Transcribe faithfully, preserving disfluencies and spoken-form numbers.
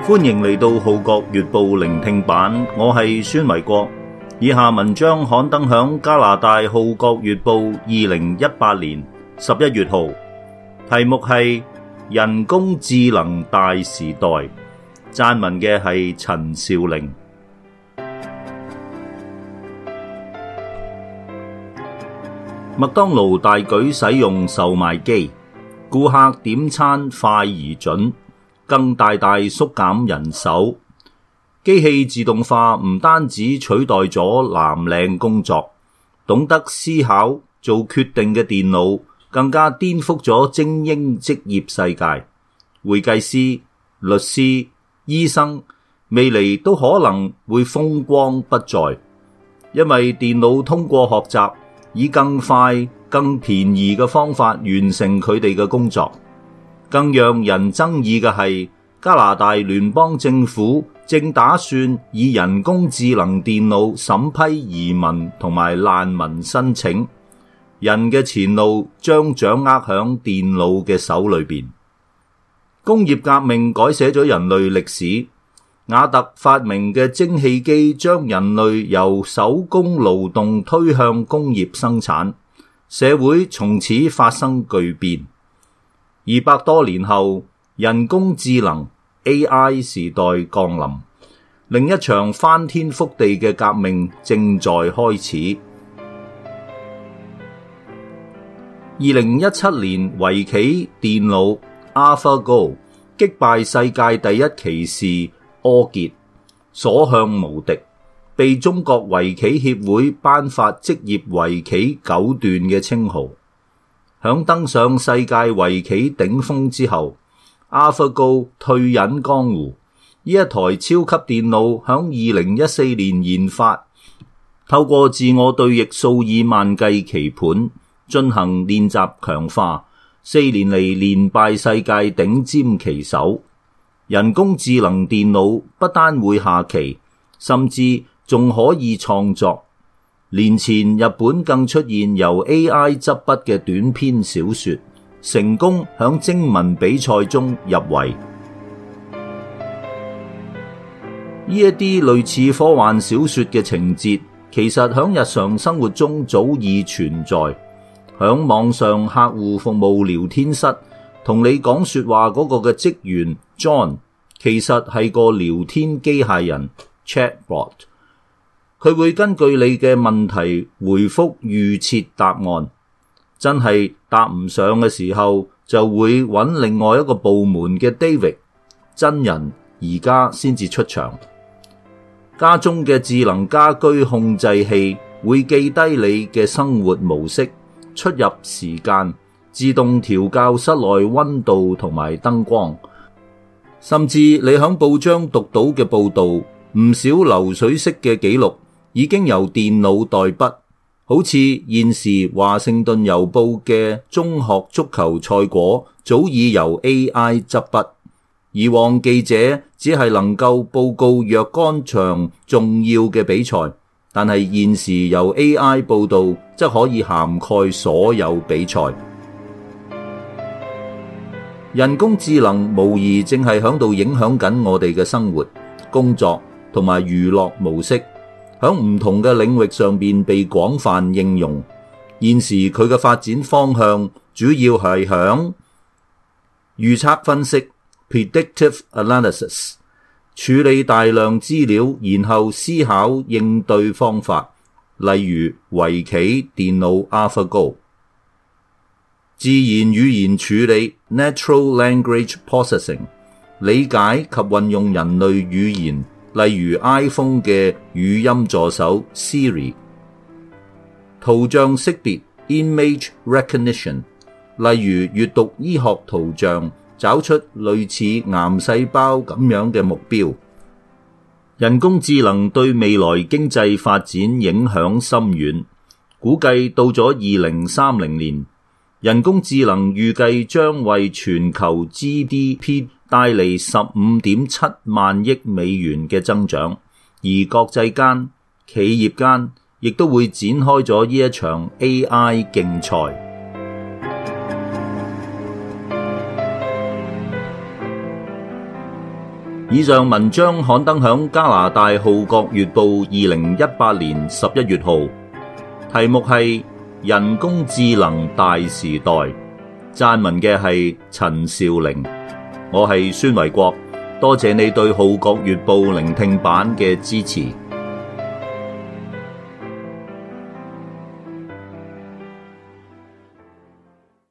歡迎嚟到《號角月報》聆聽版，我係孫維國。以下文章刊登響加拿大《號角月報》二零一八年十一月號，題目係人工智能大時代，撰文嘅係陳兆齡。麥當勞大舉使用售賣機，顧客點餐快而準，更大大縮減人手。機器自動化唔單止取代咗藍領工作，懂得思考做決定嘅電腦更加顛覆咗精英職業世界。會計師、律師、醫生未來都可能會風光不再，因為電腦通過學習以更快、更便宜嘅方法完成佢哋嘅工作。更讓人爭議嘅係，加拿大聯邦政府正打算以人工智能電腦審批移民同埋難民申請。人嘅前路將掌握響電腦嘅手裏邊。工業革命改寫咗人類歷史。瓦特發明嘅蒸汽機將人類由手工勞動推向工業生產，社會從此發生巨變。二百多年後，人工智能 A I 時代降臨，另一場翻天覆地嘅革命正在開始。二零一七年，圍棋電腦 AlphaGo 擊敗世界第一棋士柯潔，所向無敵，被中國圍棋協會頒發職業圍棋九段嘅稱號。響登上世界圍棋頂峰之後，AlphaGo 退隱江湖。呢一台超級電腦響二零一四年研發，透過自我對弈數以萬計棋盤進行練習強化，四年嚟連敗世界頂尖棋手。人工智能電腦不單會下棋，甚至仲可以創作。年前日本更出現由 A I 執筆嘅短篇小說，成功響徵文比賽中入圍。呢一啲類似科幻小說嘅情節，其實響日常生活中早已存在。響網上客戶服務聊天室同你講說話嗰個嘅職員 John， 其實係個聊天機械人 Chatbot， 佢會根據你嘅問題回覆預設答案。真係答唔上嘅時候，就會揾另外一個部門嘅 David 真人而家先至出場。家中嘅智能家居控制器會記低你嘅生活模式、出入時間，自動調校室內溫度同埋燈光，甚至你響報章讀到嘅報道，唔少流水式嘅記錄已經由電腦代筆，好似現時華盛頓郵報嘅中學足球賽果早已由 A I 執筆。以往記者只係能夠報告若干場重要嘅比賽，但係現時由 A I 報道則可以涵蓋所有比賽。人工智能無疑正係響度影響緊我哋嘅生活、工作同埋娛樂模式，響唔同嘅領域上邊被廣泛應用。現時佢嘅發展方向主要係響預測分析 Predictive Analysis， 處理大量資料，然後思考應對方法，例如圍棋電腦 AlphaGo。自然語言處理 Natural Language Processing， 理解及運用人類語言，例如 iPhone 嘅語音助手 Siri。圖像識別 Image Recognition， 例如閱讀醫學圖像，找出類似癌細胞咁樣嘅目標。人工智能對未來經濟發展影響深遠，估計到咗二零三零年，人工智能預計將為全球 G D P 帶嚟十五點七萬億美元嘅增長，而國際間、企業間亦都會展開咗呢一場 A I 競賽。 以上文章刊登響加拿大《號角月報》二零一八年十一月號，題目係人工智能大時代，撰文嘅係陳兆玲。我係孫維國，多謝你對《號角月報》聆聽版嘅支持。